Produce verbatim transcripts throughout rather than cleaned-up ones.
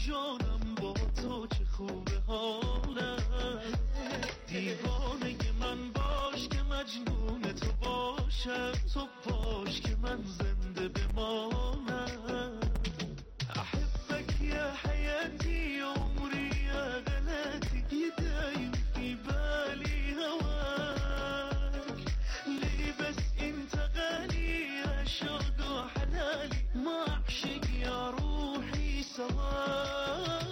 جانم با تو چه خوبه حالم، دیوانه من باش که مجنون تو باشم، تو باش که من زنده بمانم. احبك يا حياتي عمري يا غلاتي، يدايم في بالي هواك، ليه بس انت غالي يا شوق وحلالي، ما اعشق يا روحي سواك.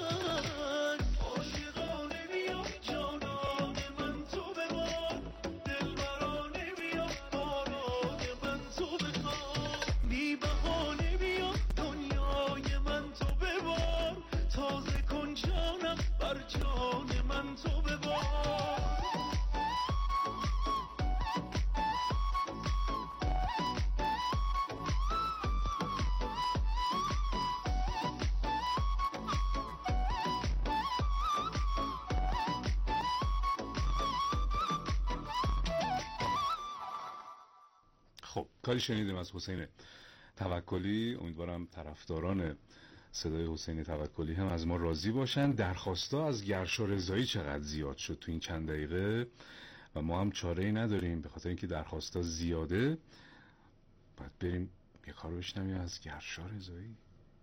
کاری شنیدیم از حسین توکلی. امیدوارم طرفداران صدای حسین توکلی هم از ما راضی باشن. درخواستا از گرشا رضایی چقدر زیاد شد تو این چند دقیقه و ما هم چاره‌ای نداریم، به خاطر اینکه درخواستا زیاده باید بریم یه کار بشنویم از گرشا رضایی.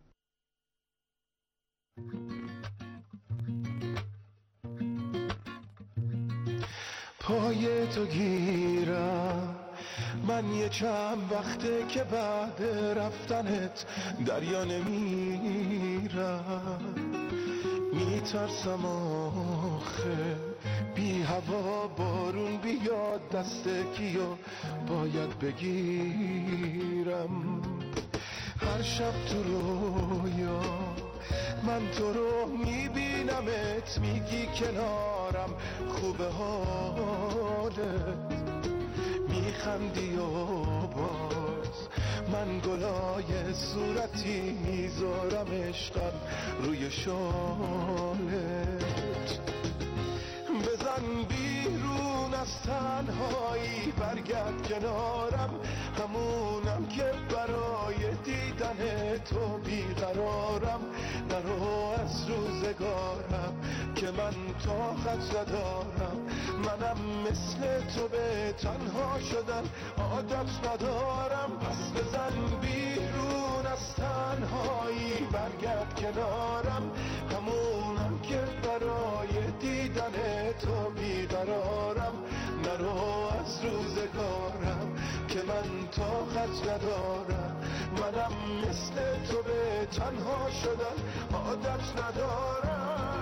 پای تو گیرم من یه چند وقته که بعد رفتنت دریا نمیرم، میترسم آخه بی هوا بارون بیاد دست کیو باید بگیرم. هر شب تو رویا من تو رو میبینمت، میگی کنارم خوبه حالت، میخندی و باز من گلای صورتی میذارم عشقم روی شالت. بزن بیرون از تنهایی برگرد کنارم، همونم که برای دیدن تو بیقرارم. نرو از روزگارم که من طاقت ندارم، منم مثل تو به تنها شدن عادت ندارم. پس بزن بیرون از تنهایی برگرد کنارم، همونم که برای دیدن تو بیقرارم. نرو از روزگارم که من طاقت ندارم، منم مثل تو به تنها شدن عادت ندارم.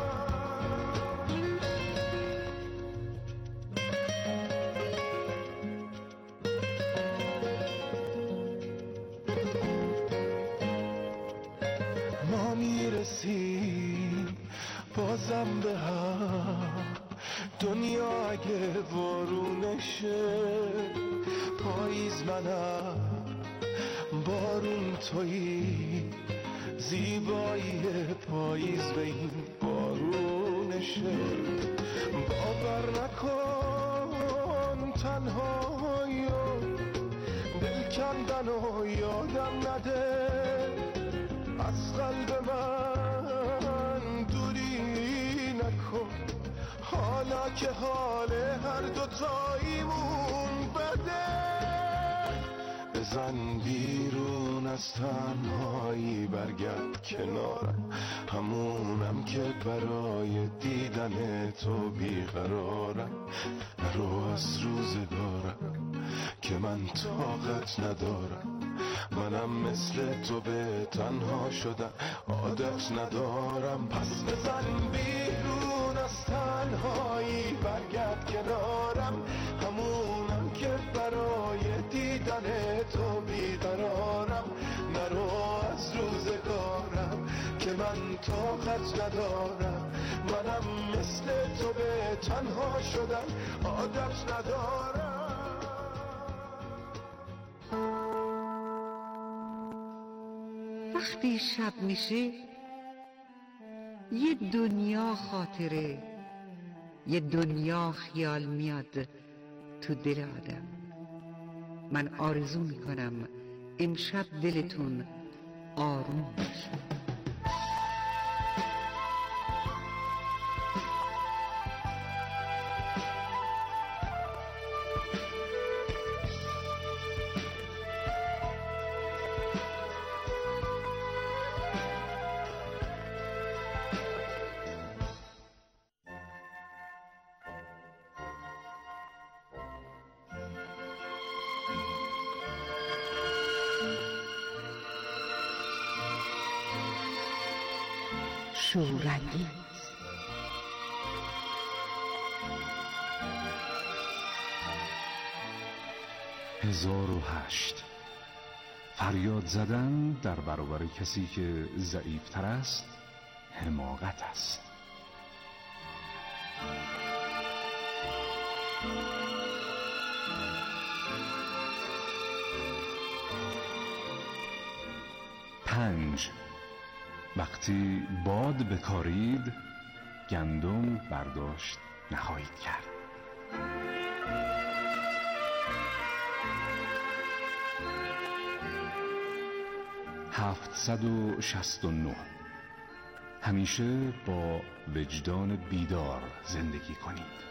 ما میرسیم بازم به هم، دنیا اگه بارونشه پاییز منم بارون تویی، زیبایی پاییز به این بارونشه. باور نکن تنهایی و دل کندن و یادم نده، از قلب من دوری نکن، حالا که حال هر دوتاییمون بده. بزن بیرون از تنهایی برگرد کنارم، همونم که برای دیدن تو بیقرارم. نرو از روزگارم که من طاقت ندارم، منم مثل تو به تنها شدن عادت ندارم. پس بزن بیرون از تنهایی برگرد کنارم، همونم که برای دیدن تو بیقرارم. نرو از روزگارم که من طاقت ندارم، منم مثل تو به تنها شدن عادت ندارم. وقتی شب میشه یه دنیا خاطره، یه دنیا خیال میاد تو دل آدم. من آرزو میکنم امشب دلتون آروم باشه. شورانگیز. هزار و هشت. فریاد زدن در برابر کسی که ضعیفتر است حماقت است. پنج. وقتی باد بکارید گندم برداشت نخواهید کرد. هفتصد و شصت و نه. همیشه با وجدان بیدار زندگی کنید.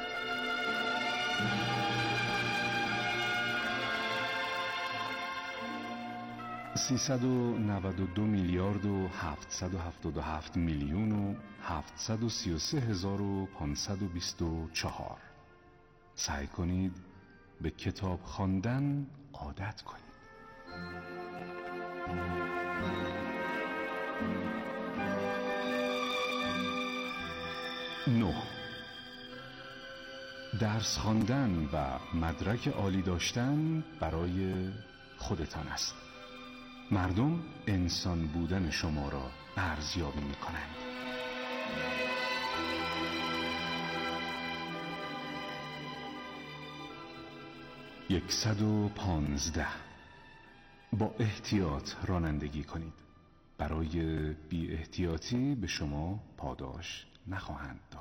سیصد و نود و دو میلیارد و هفتصد و هفتاد و هفت میلیون و هفتصد و سی و سه هزار و پانصد و بیست و چهار. سعی کنید به کتاب خواندن عادت کنید. نه. درس خواندن و مدرک عالی داشتن برای خودتان است. مردم انسان بودن شما را ارزیابی می کنند. یکصد و پانزده. با احتیاط رانندگی کنید. برای بی احتیاطی به شما پاداش نخواهند داد.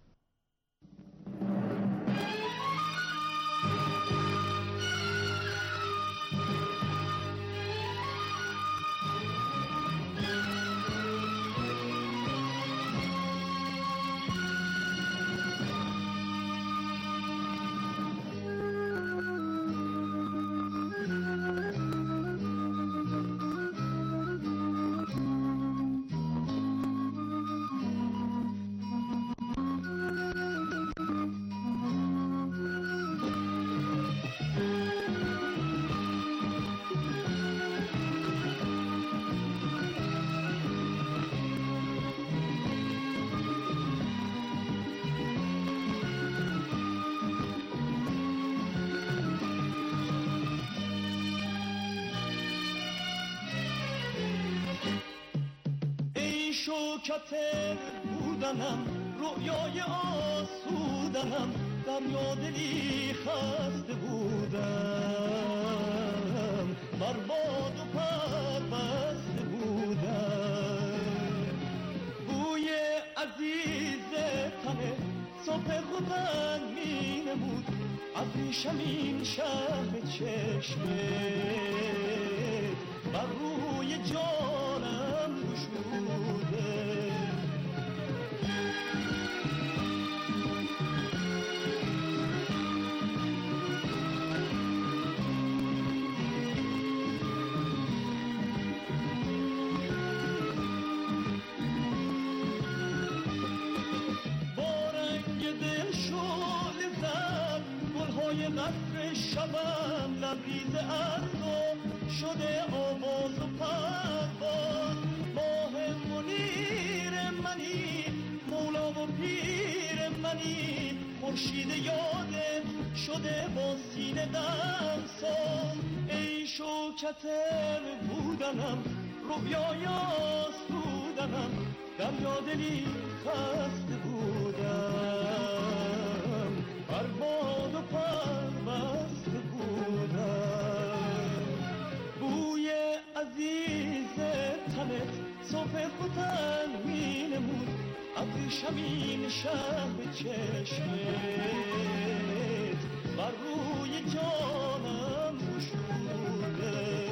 شوکت بودنم، رویای آسودنم، دریا دلی خسته بودم، بر باد و پر بسته بودم. بوی عزیز تنه صبح خودن می نمود، ابریشم این شهر چشمه بر روی جانم گشوده. با رنگ دل شعله زد گلهای قصر شبم، لبریز ارزم شده آواز و پرواز. ماه منیر منی، مولا و پیر منی، خورشید یادت شده با سینه دمساز. ای شوکت بودنم، رویای آسودنم، دریا دلی خسته بودم، بر باد و پر بسته بودم. بوی عزیز تنت صبح خودن می نمود، ابریشم این شهر چشمت بر روی جانم گشوده.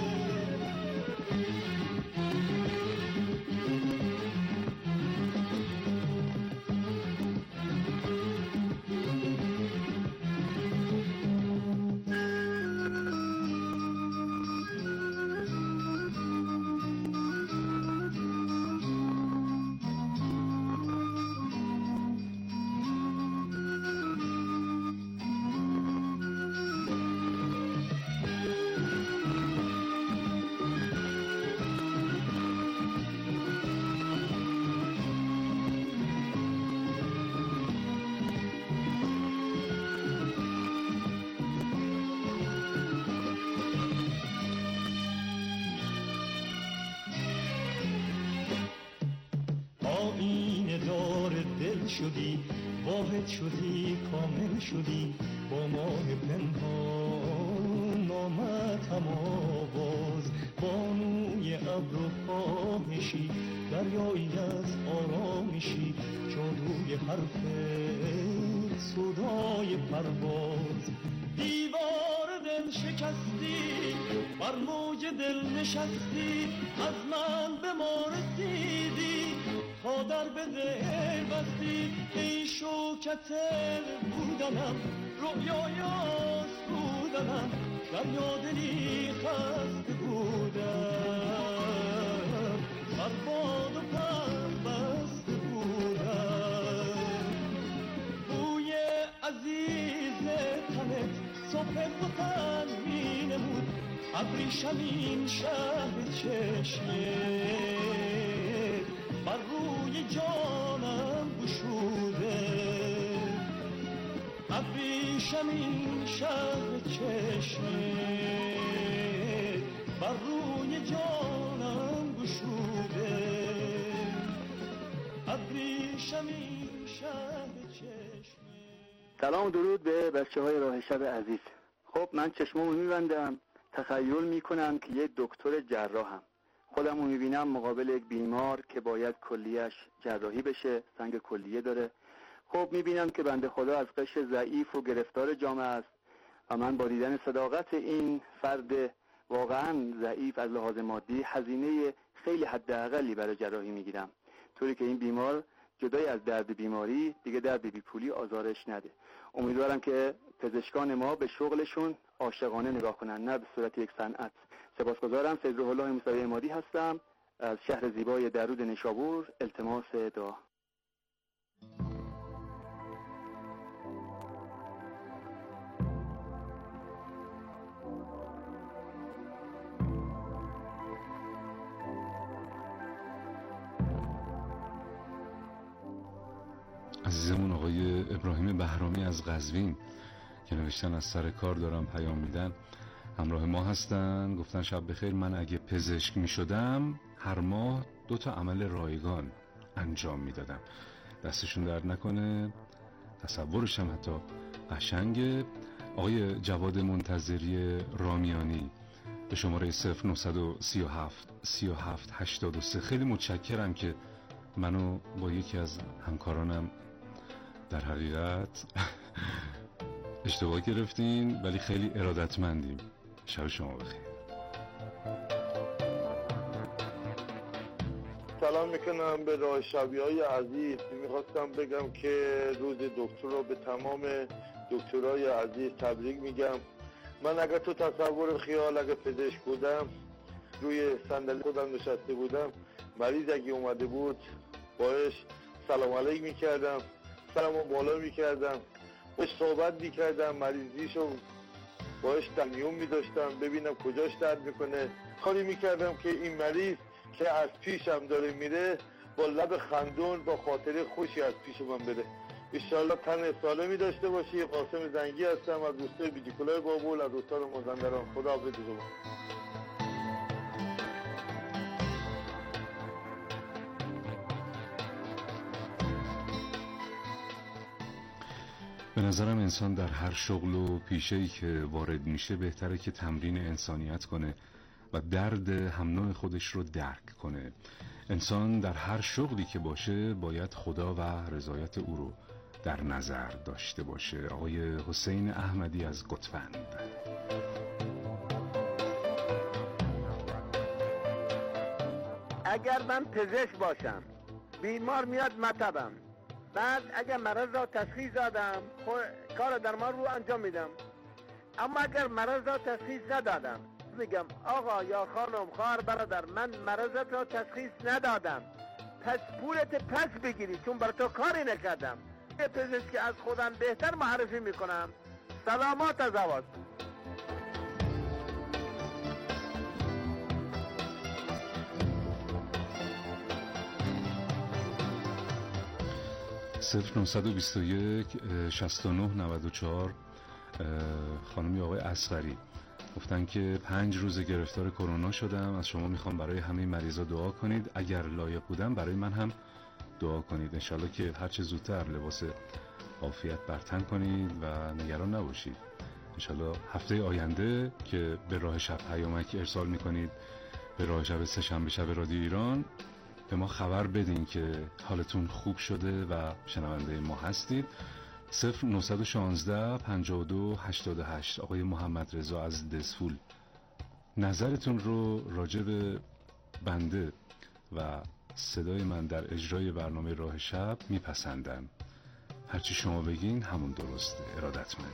شدی، واحد شدی، کامل شدی، با ماه پنهان نامت هم آواز، بانوی ابر و خواهشی، دریایی از آرامشی، جادوی حرف صدای پرواز. دیوار دل شکستی، بر موج دل نشستی، از من به ما رسیدی، تا در به دل بستی. ای شوکت بودنم، رویای آسودنم، دریا دلی خسته بودم، بر باد و پر بسته بودم. بوی عزیز تنت صبح وطن می نمود، ابریشمین شهر چشمت بر روی جانم گشوده، ابریشمین شهر چشمت بر روی جانم گشوده، ابریشمین شهر چشمت. سلام و درود به بچه های راه شب عزیز. خب من چشمامو میبندم، تخیل میکنم که یه دکتر جراحم، خودمو میبینم مقابل یک بیمار که باید کلیهش جراحی بشه، سنگ کلیه داره. خب میبینم که بنده خدا از قشر ضعیف و گرفتار جامعه است و من با دیدن صداقت این فرد واقعا ضعیف از لحاظ مادی هزینه خیلی حداقلی برای جراحی میگیرم، طوری که این بیمار جدای از درد بیماری دیگه درد بی پولی آزارش نده. امیدوارم که پزشکان ما به شغلشون عاشقانه نگاه کنن، نه به صورت یک صنعت. سپاسگزارم. سید روح الله موسوی عمادی هستم از شهر زیبای درود نیشابور. التماس دعا. عزیزمون آقای ابراهیم بهرامی از قزوین که نوشتن از سر کار دارم پیام میدن، همراه ما هستن. گفتن شب بخیر، من اگه پزشک می شدم هر ماه دو تا عمل رایگان انجام میدادم. دستشون درد نکنه، تصورش هم حتی قشنگه. آقای جواد منتظری رامیانی به شماره صفر نه سه هفت سه هفت هشتاد و سه خیلی متشکرم که منو با یکی از همکارانم در حقیقت اشتباه گرفتین، ولی خیلی ارادتمندیم. شب شما بخیر. سلام میکنم به راه شبی های عزیز. میخواستم بگم که روز دکتر رو به تمام دکترای عزیز تبریک میگم. من اگر تو تصور خیال اگر پزشک بودم، روی صندلی خودم نشسته بودم، مریض اگه اومده بود باش سلام علیک میکردم، سلامو بالا میکردم، باش صحبت میکردم، مریضیشو باش تمیون میداشتم، ببینم کجاش درد میکنه. کاری میکردم که این مریض که از پیشم داره میره با لب خندون با خاطره خوشی از پیش من بره. انشالله تن سالمی داشته باشی. قاسم زنگی هستم از روستای بیجیکلای بابول، از استان مازندران. خدا حافظ شما. به نظرم انسان در هر شغل و پیشه‌ای که وارد میشه بهتره که تمرین انسانیت کنه و درد هم نوع خودش رو درک کنه. انسان در هر شغلی که باشه باید خدا و رضایت او رو در نظر داشته باشه. آقای حسین احمدی از گتوند. اگر من پزشک باشم، بیمار میاد مطبم، بعد اگر مرض را تشخیص دادم کار درمان رو انجام میدم. اما اگر مرض را تشخیص ندادم میگم آقا یا خانم خواهر برادر من مرضت را تشخیص ندادم، پس پولت پس بگیری چون بر تو کاری نکردم. یه پزشک از خودم بهتر معرفی میکنم. سلامات از آواز. صفر نه دو یک شصت و نه نود و چهار. خانمی آقای اصغری گفتن که پنج روز گرفتار کرونا شدم، از شما میخوام برای همه مریضا دعا کنید، اگر لایق بودم برای من هم دعا کنید انشالله که هر چه زودتر لباس عافیت برتن کنید و نگران نباشید. انشالله هفته آینده که به راه شب پیامک ارسال میکنید به راه شب سه شنبه شب رادیو ایران به ما خبر بدین که حالتون خوب شده و شنونده ما هستید. صفر نهصد و شانزده پنجاه و دو هشتاد و هشت. آقای محمد رضا از دسفول نظرتون رو راجع به بنده و صدای من در اجرای برنامه راه شب میپسندم. هرچی شما بگین همون درسته. ارادتمندی.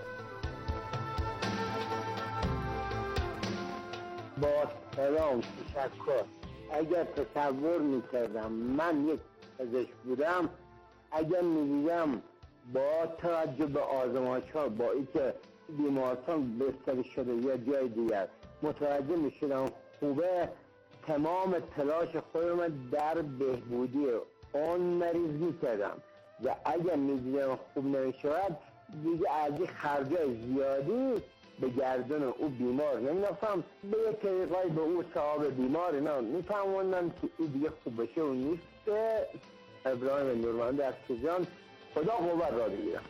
با سلام تشکر. اگر تصور میکردم من یک پزشک بودم، اگر میدیدم با توجه به آزمایش ها با اینکه بیمارستان بستری شده یا جای دیگر متوجه میشدم خوبه، تمام تلاش خودم در بهبودی اون مریض میکردم و اگر میدیدم خوب نمیشود دیگه از این خرجای زیادی به گردن او بیمار نمی‌رفتم. به یک طریقای به او صاحب بیمار اینا میفهموندم که این دیگه خوب بشه و نیست. ابراهیم نورمند از کجان، خدا قوت را بگیرم.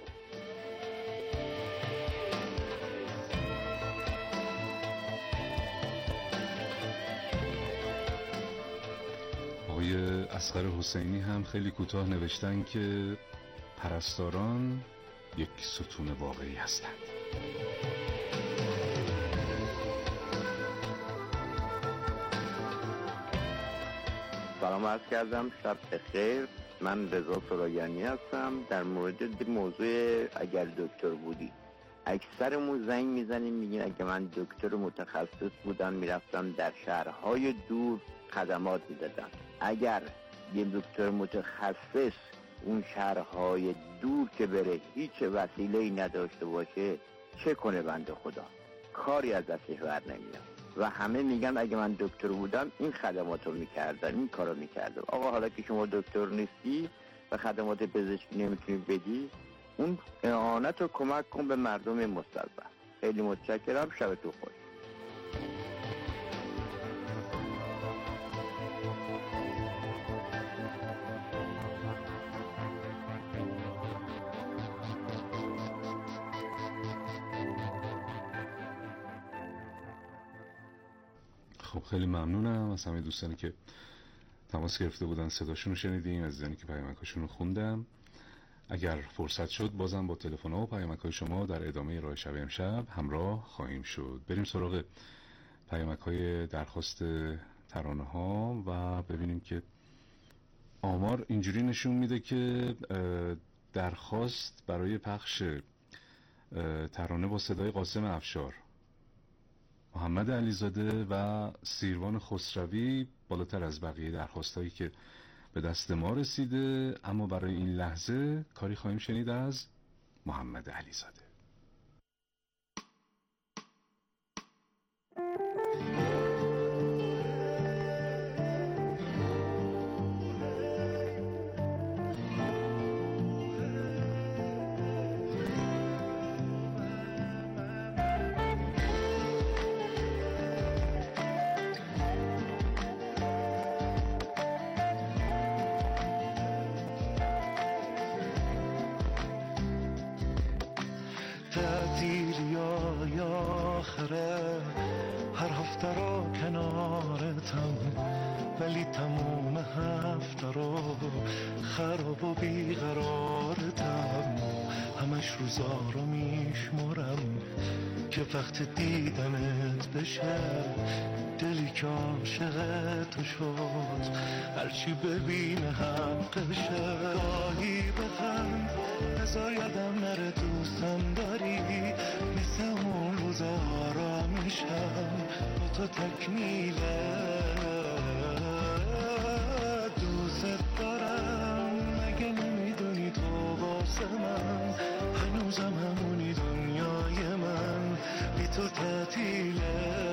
آقای اصغر حسینی هم خیلی کوتاه نوشتن که پرستاران یک ستون واقعی هستند. سلام عرض کردم، شب بخیر. من رضا سرایانی هستم. در مورد موضوع اگر دکتر بودی، اکثرمون زنگ میزنیم میگیم اگه من دکتر متخصص بودم میرفتم در شهرهای دور خدمات میدادم. اگر یه دکتر متخصص اون شهرهای دور که بره هیچ وسیله‌ای نداشته باشه چه کنه بنده خدا؟ کاری از دستش بر نمیاد و همه میگن اگه من دکتر بودم این خدماتو میکردم، این کارو میکردم. آقا حالا که شما دکتر نیستی و خدمات پزشکی نمیتونی بدی، اون اعانت رو کمک کن به مردم مستضعف. خیلی متشکرم. شبتون خوش. خب خیلی ممنونم از همه دوستانی که تماس گرفته بودن، صداشون رو شنیدیم، از زنی که پیامکاشون رو خوندم. اگر فرصت شد بازم با تلفن ها و پیامک‌های شما در ادامه راه شب امشب همراه خواهیم شد. بریم سراغ پیامک‌های درخواست ترانه ها و ببینیم که آمار اینجوری نشون میده که درخواست برای پخش ترانه با صدای قاسم افشار، محمد علیزاده و سیروان خسروی بالاتر از بقیه درخواستایی که به دست ما رسیده، اما برای این لحظه کاری خواهیم شنید از محمد علیزاده. هر هفته رو کنارتم، ولی تموم هفته رو خراب و بیقرارتم. همش روزا رو میشمرم که وقت دیدنت بشه، دلی که عاشق تو شد هرچی ببینه حقشه. گاهی بخند بذار یادم نره دوستم داری، مثل اون روزا را میشم با تو تکمیله. دوست دارم مگه نمیدونی تو واسه من هنوزم همونی، دنیای من بی تو تعطیله.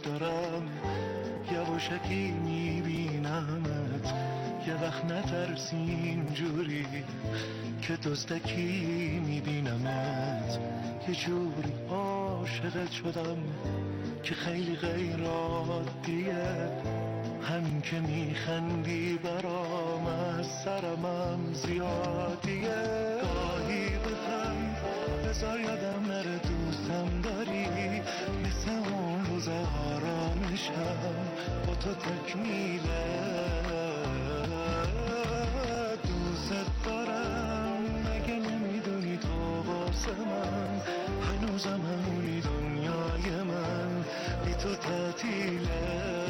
دارم، یواشکی میبینمت، یه وقت نترسی اینجوری که دزدکی میبینمت، یه جوری عاشقت شدم که خیلی غیر عادیه، همین که میخندی برام از سرمم زیادیه. گاهی بخند بذار یادم نره دوستم داری، مثل اون روز آرامشم با تو تکمیله. دوست دارم مگه نمیدونی تو واسه من هنوزم همونی، دنیای من بی تو تعطیله.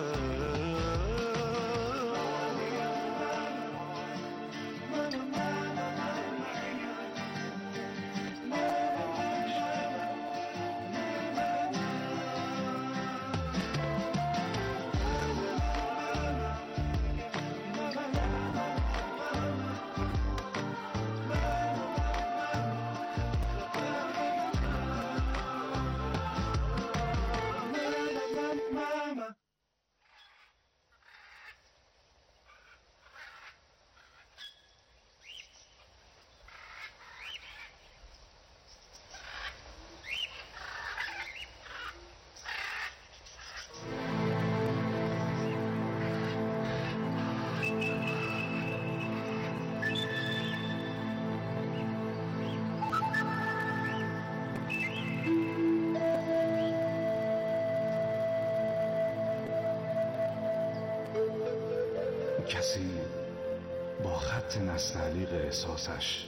کسی با خط نستعلیق احساسش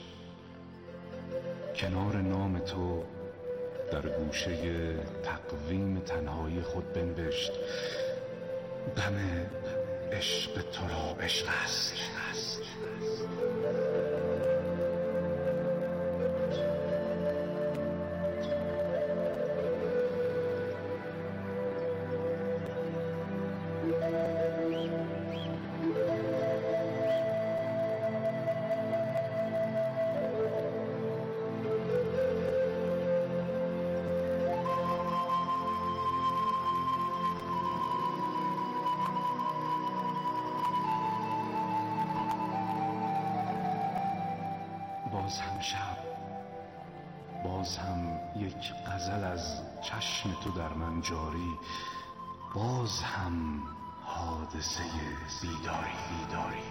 کنار نام تو در گوشه تقویم تنهایی خود بنوشت: غم عشق تو را عشق است. باز هم شب، باز هم یک غزل از چشم تو در من جاری، باز هم حادثه بیداری بیداری.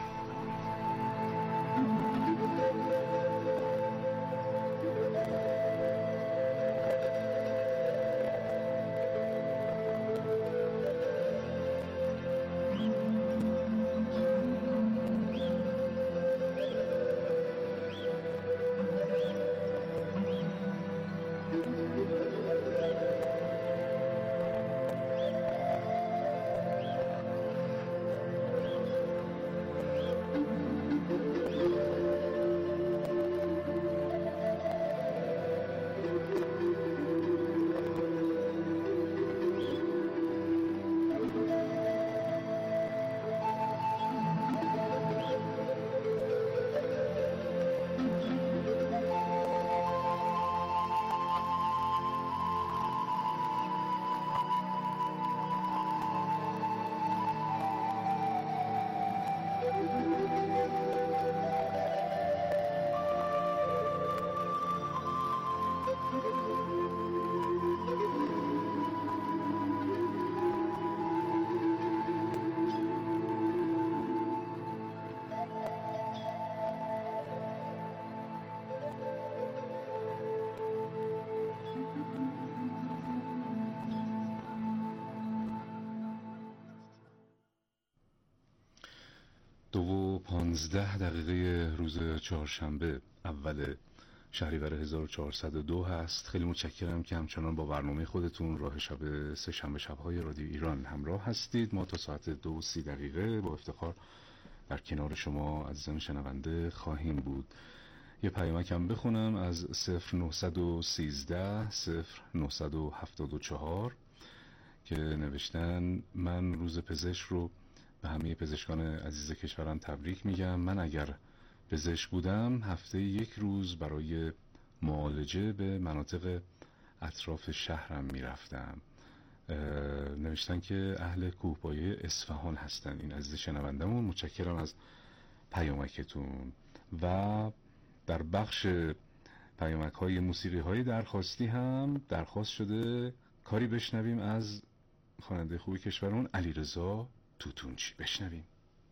دو و پانزده دقیقه روز چهارشنبه اول شهریور هزار و چهارصد و دو هست. خیلی متشکرم که همچنان با برنامه خودتون راه شب سه شنبه شب‌های رادیو ایران همراه هستید. ما تا ساعت دو و سی دقیقه با افتخار در کنار شما عزیزان شنونده خواهیم بود. یه پیامک هم بخونم از صفر نهصد و سیزده صفر نهصد و هفتاد و چهار که نوشتن: من روز پزشک رو به همه پزشکان عزیز کشورم تبریک میگم. من اگر پزشک بودم هفته یک روز برای معالجه به مناطق اطراف شهرم میرفتم. نوشتن که اهل کوهپایه اصفهان هستن این عزیز شنوندمون. متشکرم از پیامکتون. و در بخش پیامک های موسیقی های درخواستی هم درخواست شده کاری بشنویم از خواننده خوب کشورمون علیرضا توتونچی. بشنویم.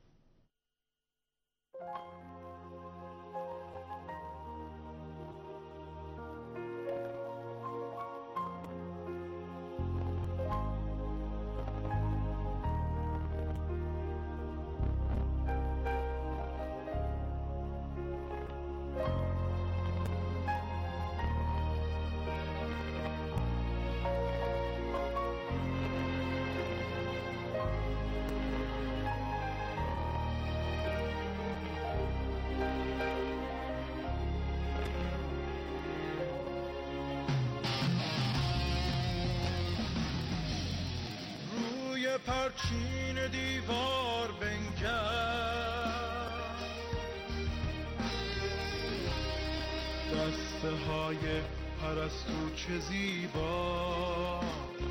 پرچین دیوار بنگر، دسته های پرستو چه زیباست،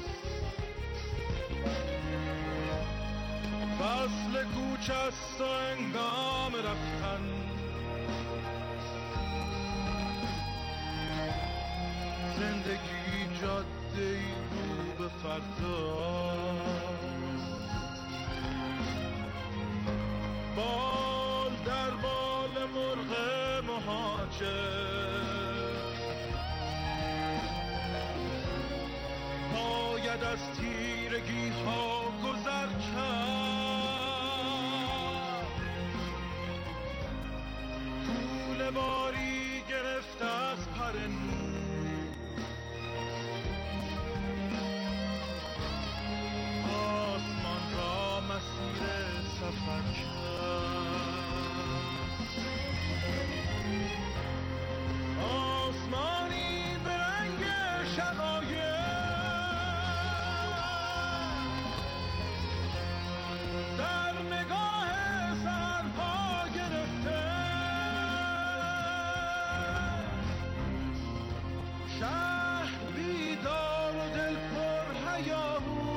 فصل کوچ است و انگام رفتن، زندگی جاده رو به فردا، بال در بال مرغ مهاجر، باید از تیرگی ها گذر کرد، پول باری گرفته از پر نور، آسمان را مسیر سفر کرد، آسمانی به رنگ شقایق در نگاه سرپا گرفته، شهر بیدار و دل پر هیاهو،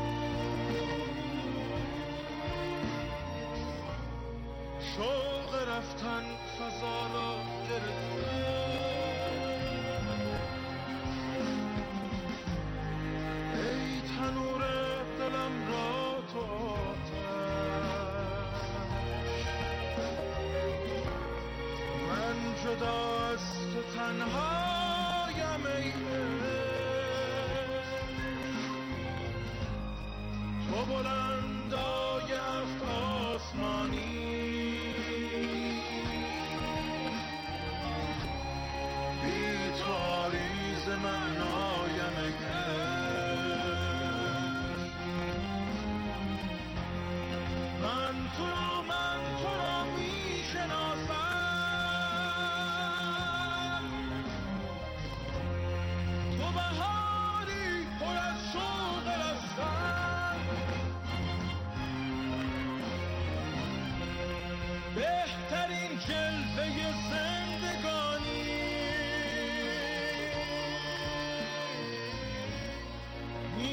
شوق رفتن فضا را گرفته، ای تنور دلم را تو آتش، من جدا از تو تنهایم ای عشق، تو بلندای افق آسمانی، تاریز من آیم من تو را من تو را می شناسم، تو بهاری پر از شوق رفتن، بهترین جلوه زندگانی،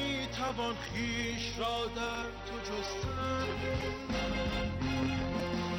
توان خویش را در تو جستن،